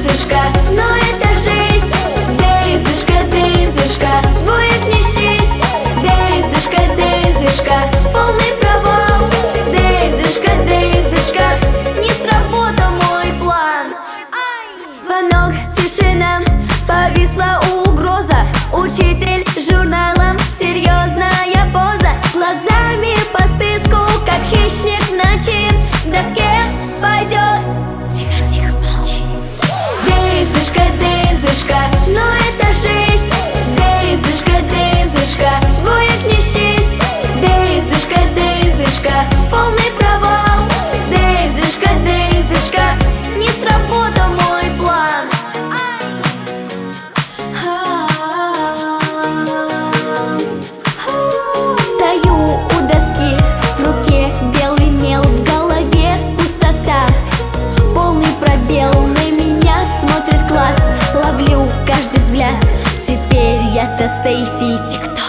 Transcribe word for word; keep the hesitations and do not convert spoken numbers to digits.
Дейзушка, но это жесть. Дейзушка, Дейзушка, двоек не счесть. Дейзушка, Дейзушка, полный провал. Дейзушка, Дейзушка, не сработал мой план. Звонок, тишина, повисла угроза. Учитель журналом, серьезная поза. Глазами по списку, как хищник в ночи. К доске пойдет. Тихо, тихо, молчи. Дейзушка, Дейзушка, но это жесть. Дейзушка, Дейзушка, двоек не счесть. Дейзушка, Дейзушка, полный провал. Дейзушка, Дейзушка, не сработал мой план. Стою у доски, в руке белый мел, в голове пустота. Полный пробел, на меня смотрит класс. Ловлю каждый взгляд, теперь я-то Стейси, кто?